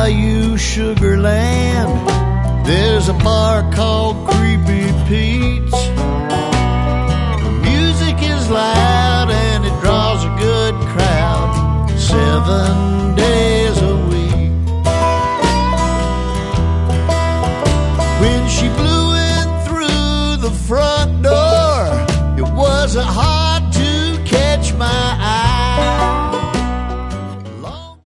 Bayou Sugar Land, there's a bar called Creepy Pete's. The music is loud and it draws a good crowd 7 days a week. When she blew in through the front door,